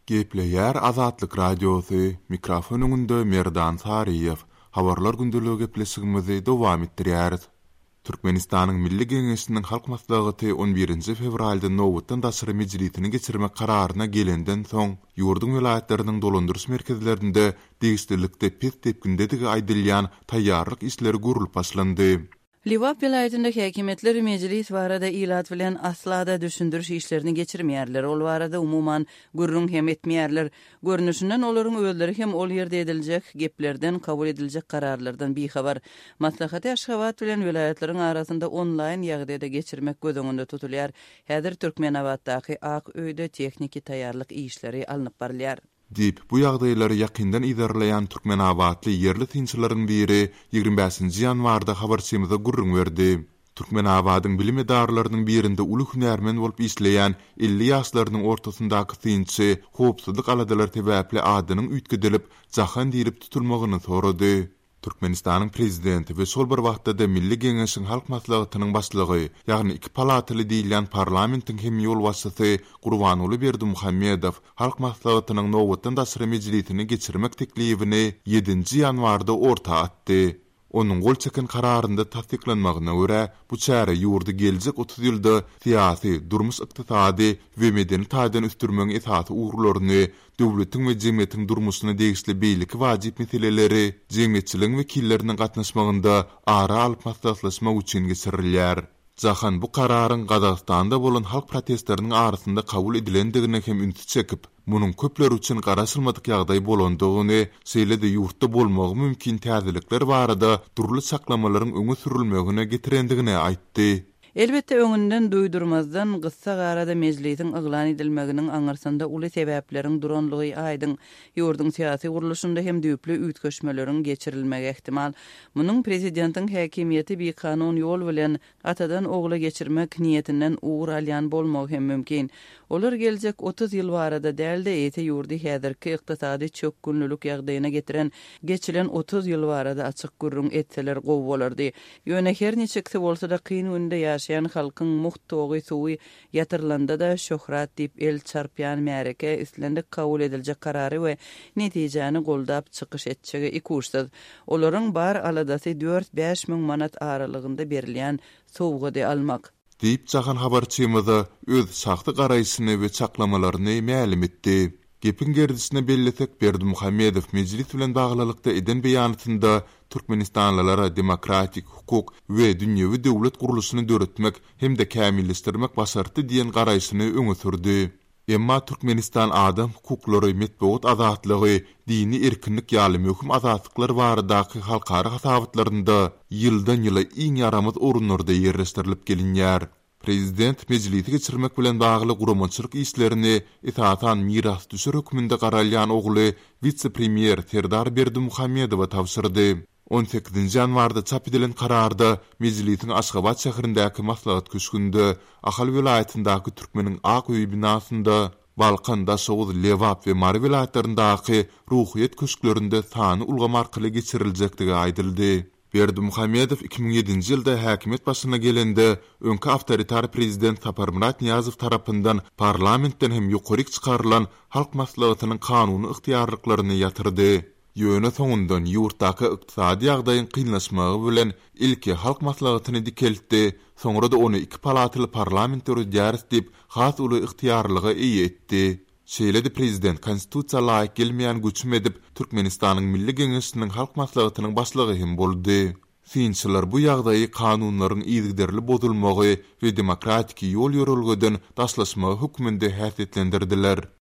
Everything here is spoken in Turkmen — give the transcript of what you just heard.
Gepleyer Azatlyk Radiosu mikrofonunda Merdan Sariyev habarlar gündülügi gepleşigimizi dowam etdirýäris. Türkmenistanyň Milli Geňeşiniň halk maslahaty 11-nji fevralda Nowatdan daşary mejlisini geçirmek kararyna gelenden soň ýurdun vilayetleriniň dolandyrys merkezlerinde degişdirlikde pes tepkindedigi aýdylýan taýýarlyk işleri gurulyp başlandy. Liwap vilayetinde häkimetleri mejlis barada ilat bilen aslada düşündürüş işlerini geçirmeýärler. Ol barada umuman gurrun hem etmeýärler. Görnüşinden olaryň öýleri hem ol ýerde ediljek geplerden kabul ediljek kararlardan bihabar. Maslahaty Aşgabat bilen vilayetleriň arasynda online ýagdaýda geçirmek gözüňünde tutulýar. Häzir Türkmenabatdaky Ak öýde tekniki taýýarlyk işleri alınıp barylýar. Dip bu ýagdaýlary ýakyndan idarlayan Türkmenabatly yerli tinçilerin biri 25-nji ýanwarda habarçymyza gurrun berdi. Türkmenabatyň bilim edarlarynyň birinde uly hünärmen bolup işleýän 50 ýaşlarynyň ortasyndaky tinçi howpsuzlyk aladalar täbäpli adynyň üýtgedilip jahan diýilip tutulmagyny sorady. Türkmenistanyň prezidenti we şol bir wagtda Milli Geňeşiň halk maslahatynyň başlygy, ýagny iki palatly diýilen parlamentiň hem ýol başçysy Gurbanoğlu Berdimuhammedow halk maslahatynyň Nowatdan daşary mejlisini geçirmek teklifini 7-nji ýanwarda ortaga atdy. Onun gol çeken kararında tasdiklanmagyna görä bu çäre ýurdy geljek 30 ýylda syýasy, durmuş ykdysady we medeni taýdan üstürmeň esasy ugrularyny, döwletiň we jemgyýetiň durmuşyna degişli beýleki wajyp meseleleri, jemgyýetçiligiň wekilleriniň gatnaşmagynda ara alyp maslahatlaşmak üçin geçirilýär. Jahan bu kararyň Gazagstanda bolan halk protestleriniň arasynda kabul edilendigine hem ünsi çekip, munyň köpler üçin garaşylmadyk ýagdaý bolandygyny, şeýle-de ýurtda bolmagy mümkin täzelikler barada durly saklamalaryň öňe sürilmegine getirendigine aýtdy. Elbette öňünden duýdurmazdan gyssa garada mejlisiň yglan edilmeginiň aňarsynda uly sebäpleriň duranlygy aýdyň. Ýurdun syýasy guruluşynda hem düýpli üýtgeşmeleriň geçirilmegi ihtimal. Munyň prezidentiň häkimiýeti bir kanun ýol bilen atadan ogla geçirmek niýetinden ugur alýan bolmagy hem mümkin. Olar geljek 30 ýyl barada dälde ete ýurdy häzirki ykdysady çökgünlülük ýagdaýyna getiren geçilen 30 ýyl barada açyk gurrun etseler gowy bolardy. Ýöne her neçekse bolsa-da kyn günde ýaşaýan halkyň muhtogy suwy ýatyrlanda da şöhrat diýip el çarpýan märeke islendik kabul ediljek karary we netijäni goldap çykyş etjegi ikursuz. Olaryň bar aladasy 4-5 miň manat aralygynda berilýän sowgady almak. Deyip jahan habarçymyza öz şahty garaýşyny we çaklamalaryny ma'lum etdi. Gepin gerdisine belletek Berdimuhammedow mejlis bilen baglylykda eden beýanatynda Türkmenistanlylara demokratik hukuk we dünýäwi döwlet guruluşyny döretmek hem de kämilleşdirmek başardy diýen garaýşyny öňe sürdi. Emma Türkmenistan adam hukuklary, metbuat azatlygy, dini erkinlik ýaly möhüm azatlıklar baradaky halkara hasabatlarynda ýyldan ýyla iň ýaramaz orunlarda ýerleşdirilip gelinýär. Prezident mejlisi geçirmek bilen bagly guramaçylyk işlerini etatan miras düşür hökmünde garalýan ogly vice-premier Serdar Berdimuhammedowa tawsyrdy. 18-nji ýanwarda çap edilen kararda mejlisiň Aşgabat şäherindäki maslahat köşkünde Ahal vilayetindäki Türkmeniň Ak öýi binasynda Balkanda, Soğuz, Lewap we Mary vilayetlerindäki ruhyet köşklerinde sany ulgam arkaly geçiriljekdigi aýdyldy. Berdimuhammedow 2007-nji ýylda häkimet başyna gelende öňki awtoritar prezident Saparmurat Niýazow tarapyndan parlamentden hem ýokaryk çykarylan halk maslahatynyň kanuny yktyýarlyklaryny ýatyrdy. Ýöne soňundan ýurtdaky ykdysady ýagdaýyň kynlaşmagy bilen ilki halk maslahatyny dikeltdi, soňra da ony iki palatly parlamentary därs diýip has uly yktyýarlyga eýe etdi. Şeýle-de prezident konstitusiýa laýyk gelmeýän güçüm edip Türkmenistanyň Milli Geňeşiniň halk maslahatynyň başlygy hem boldy. Sinçiler bu ýagdaýy kanunlaryň ýygyderli bozulmagy we demokratik ýol ýörelgeden daşlaşmagy hukmynda häsiýetlendirdiler.